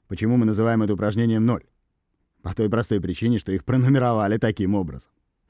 Почему мы называем это упражнением 0? По той простой причине, что их пронумеровали таким образом.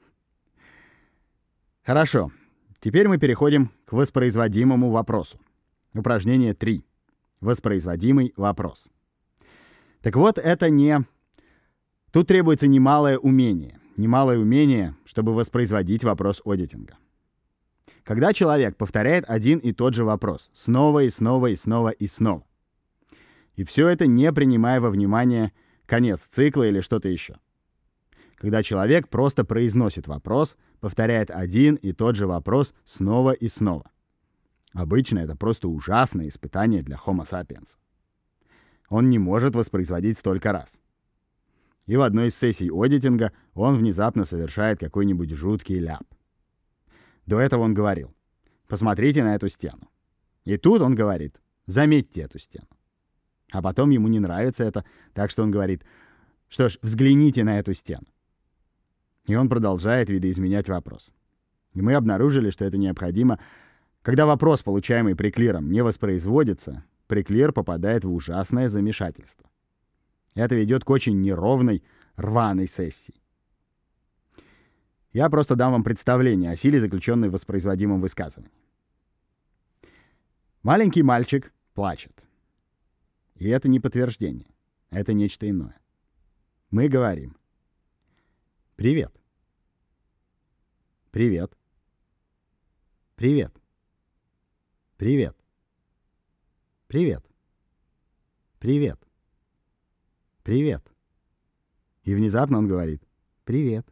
Хорошо. Теперь мы переходим к воспроизводимому вопросу. Упражнение 3. Воспроизводимый вопрос. Так вот, это не... Тут требуется немалое умение, чтобы воспроизводить вопрос одитинга. Когда человек повторяет один и тот же вопрос снова и снова и снова и снова, и все это не принимая во внимание конец цикла или что-то еще. Когда человек просто произносит вопрос, повторяет один и тот же вопрос снова и снова. Обычно это просто ужасное испытание для Homo sapiens. Он не может воспроизводить столько раз. И в одной из сессий одитинга он внезапно совершает какой-нибудь жуткий ляп. До этого он говорил: «Посмотрите на эту стену». И тут он говорит: «Заметьте эту стену». А потом ему не нравится это, так что он говорит: «Что ж, взгляните на эту стену». И он продолжает видоизменять вопрос. И мы обнаружили, что это необходимо. Когда вопрос, получаемый преклиром, не воспроизводится, преклир попадает в ужасное замешательство. Это ведет к очень неровной, рваной сессии. Я просто дам вам представление о силе, заключенной в воспроизводимом высказывании. Маленький мальчик плачет. И это не подтверждение. Это нечто иное. Мы говорим: «Привет. Привет. Привет. Привет. Привет. Привет. Привет». И внезапно он говорит: «Привет».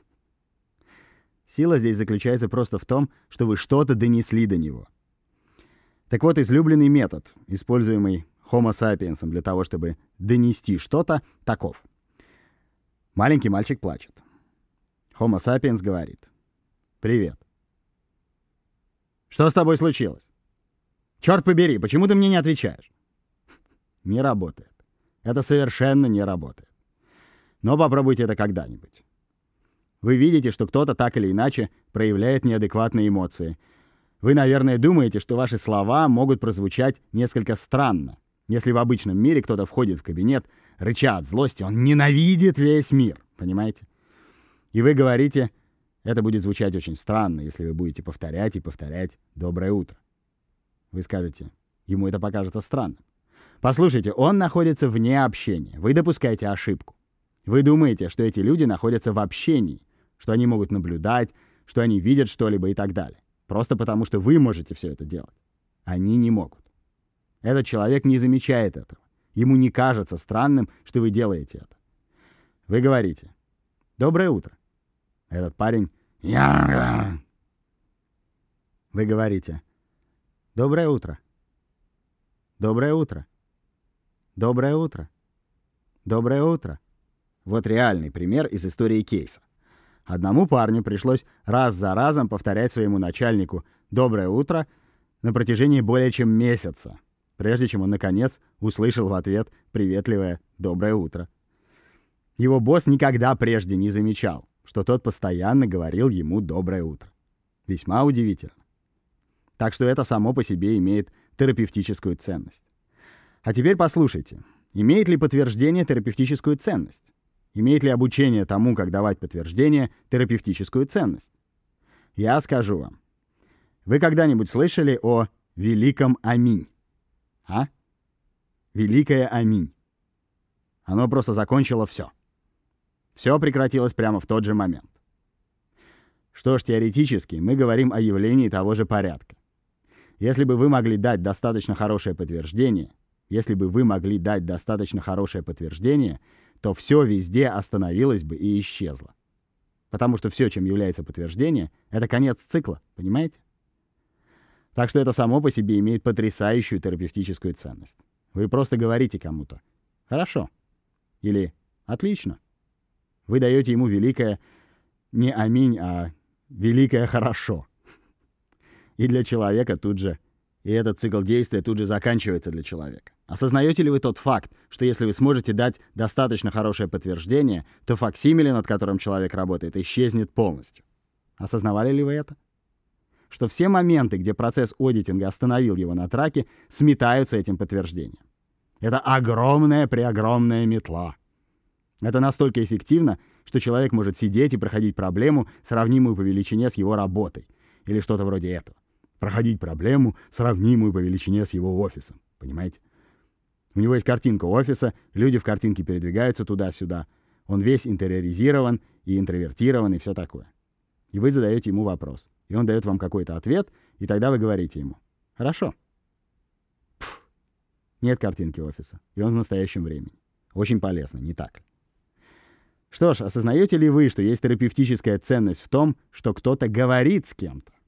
Сила здесь заключается просто в том, что вы что-то донесли до него. Так вот, излюбленный метод, используемый Homo sapiens для того, чтобы донести что-то, таков. Маленький мальчик плачет. Homo sapiens говорит: «Привет». «Что с тобой случилось? Черт побери, почему ты мне не отвечаешь?» Не работает. Это совершенно не работает. Но попробуйте это когда-нибудь. Вы видите, что кто-то так или иначе проявляет неадекватные эмоции. Вы, наверное, думаете, что ваши слова могут прозвучать несколько странно. Если в обычном мире кто-то входит в кабинет, рыча от злости, он ненавидит весь мир. Понимаете? И вы говорите: это будет звучать очень странно, если вы будете повторять и повторять «доброе утро». Вы скажете: ему это покажется странным. Послушайте, он находится вне общения. Вы допускаете ошибку. Вы думаете, что эти люди находятся в общении, что они могут наблюдать, что они видят что-либо и так далее. Просто потому, что вы можете все это делать. Они не могут. Этот человек не замечает этого. Ему не кажется странным, что вы делаете это. Вы говорите: «Доброе утро». Этот парень: Вы говорите: «Доброе утро. Доброе утро. Доброе утро. Доброе утро». Вот реальный пример из истории кейса. Одному парню пришлось раз за разом повторять своему начальнику «доброе утро» на протяжении более чем месяца, прежде чем он, наконец, услышал в ответ приветливое «доброе утро». Его босс никогда прежде не замечал, что тот постоянно говорил ему «доброе утро». Весьма удивительно. Так что это само по себе имеет терапевтическую ценность. А теперь послушайте, имеет ли подтверждение терапевтическую ценность? Имеет ли обучение тому, как давать подтверждение, терапевтическую ценность? Я скажу вам. Вы когда-нибудь слышали о великом аминь? А? Великое аминь. Оно просто закончило все. Все прекратилось прямо в тот же момент. Что ж, теоретически мы говорим о явлении того же порядка. Если бы вы могли дать достаточно хорошее подтверждение, то все везде остановилось бы и исчезло. Потому что все, чем является подтверждение, это конец цикла, понимаете? Так что это само по себе имеет потрясающую терапевтическую ценность. Вы просто говорите кому-то «хорошо» или «отлично». Вы даете ему великое не аминь, а великое хорошо. И для человека и этот цикл действия тут же заканчивается для человека. Осознаете ли вы тот факт, что если вы сможете дать достаточно хорошее подтверждение, то факсимиле, над которым человек работает, исчезнет полностью? Осознавали ли вы это? Что все моменты, где процесс одитинга остановил его на траке, сметаются этим подтверждением. Это огромная-преогромная метла. Это настолько эффективно, что человек может сидеть и проходить проблему, сравнимую по величине с его работой. Или что-то вроде этого. Проходить проблему, сравнимую по величине с его офисом. Понимаете? У него есть картинка офиса, люди в картинке передвигаются туда-сюда. Он весь интериоризирован и интровертирован, и все такое. И вы задаете ему вопрос. И он дает вам какой-то ответ, и тогда вы говорите ему: «Хорошо». Пф, нет картинки офиса, и он в настоящем времени. Очень полезно, не так ли? Что ж, осознаете ли вы, что есть терапевтическая ценность в том, что кто-то говорит с кем-то?